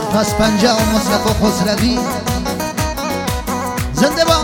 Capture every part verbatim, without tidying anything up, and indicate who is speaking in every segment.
Speaker 1: پس پنجه و مصطفی خسروی زنده با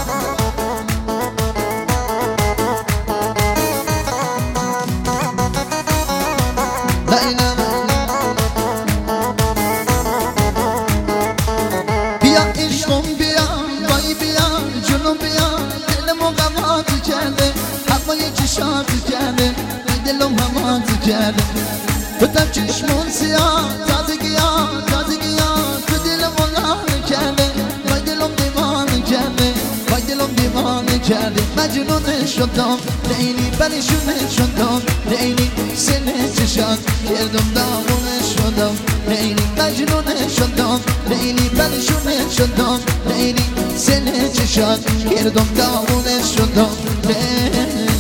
Speaker 1: بیا عشقم بیا وای بیا جنوم بیا دلمو غمات کرده هوای چشات کرده دلم همات کرده بودم چشمون سیاه تازگی ها تازگی ها تو دلمو لال کرده وای دلم دیوانه کرده وای دلم دیوانه کرده مجنون شدم لیلی پریشون شدم لیلی سن چشات کردم داغون شدم لیلی مجنون شدم لیلی پریشون شدم لیلی سن چشات کردم داغون شدم لیلی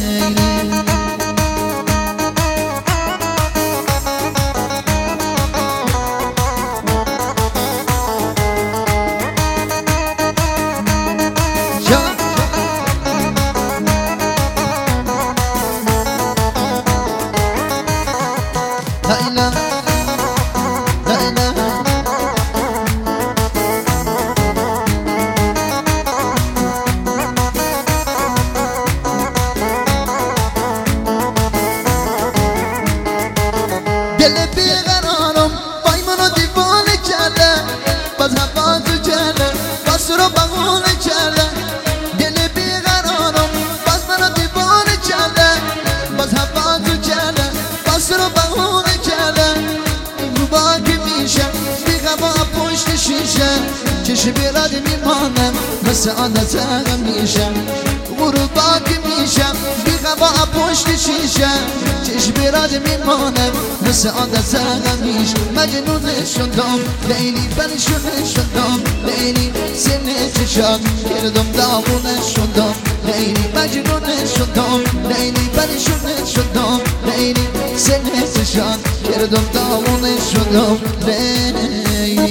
Speaker 1: دل بیقرارم وای منو دیوانه کرده باز هوا تو کرده باز رو بغونه کرده دل بیقرارم باز منو دیوانه کرده باز هوا تو کرده باز رو بغونه کرده رو باقی میشه بیغبا پشت شیشه چشم بیراد میمانم مثل عادتم میشه غروب باقی میشم بیغبا پشت شیشه چشم بیراد میمانم مثل عادتم میشه مجنون شدم لیلی پریشون شدم لیلی سن چشات کردم داغون شدم لیلی مجنون شدم لیلی پریشون شدم لیلی سن چشات کردم داغون شدم لیلی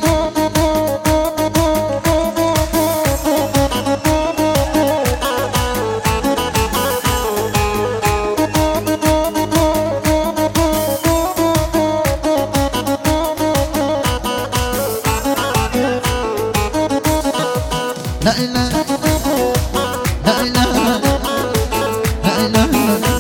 Speaker 1: لا إله لا إله لا إله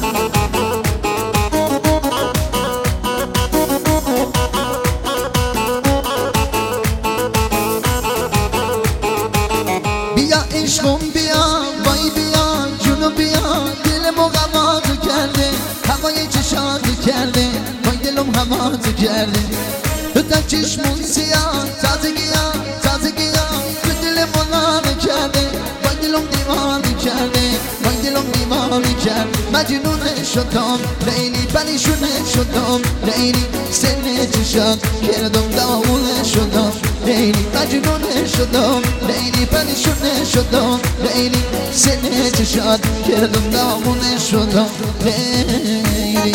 Speaker 1: بیا عشقم بیا وای بیا جنوم بیا دلمو غمات کرده هوای چشات کرده وای دلم همات کرده بودم چشمون سیاه تازگی ها تازگی ها تو دلمو لال کرده وای دلم دیوانه کرده وای دلم دیوانه کرده مجنون شدم لیلی پریشون شدم لیلی سن چشات کردم داغون شدم لیلی مجنون شدم لیلی پریشون شدم لیلی سن چشات کردم داغون شدم لیلی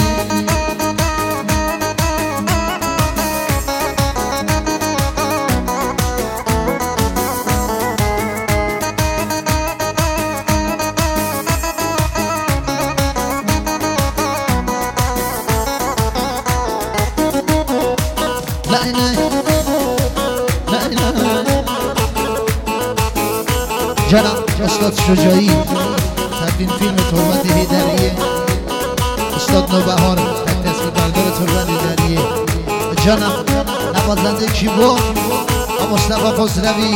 Speaker 1: لا إله لا إله جناب استاد شجاعی تدوین فیلم تربت هیدریه استاد نوبهار تک تصویر بردار تربت هیدریه جناب نوازنده کیبورد و مصطفی خسروی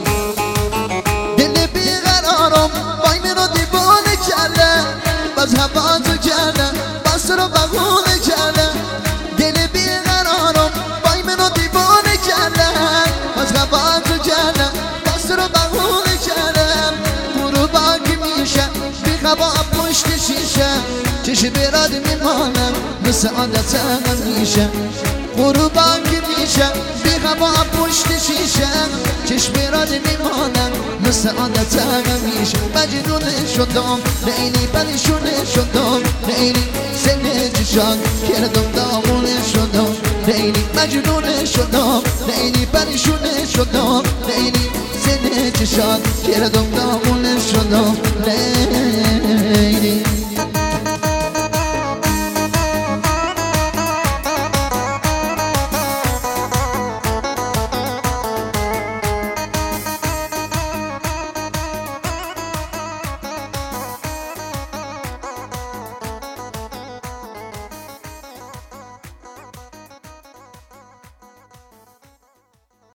Speaker 1: دل بیقرارم وای منو دیوانه کرده باز هوا تو کرده باز رو بغونه کرده دل بیقرارم وای منو دیوانه کرده باز هوا تو کرده باز رو بغونه کرده برو باقی میشه بیخبا پشت شیشه چشم بیراد میمانم مثل عادتم میشه برو باقی میشه بیخبا پشت شیشه چشم بیراد میمانم مثل عادتم میشه مجنون شدم لیلی پریشون شدم لیلی سن چشات کردم داغون شدم لیلی مجنون شدم لیلی پریشون شدم لیلی سن چشات کردم داغون شدم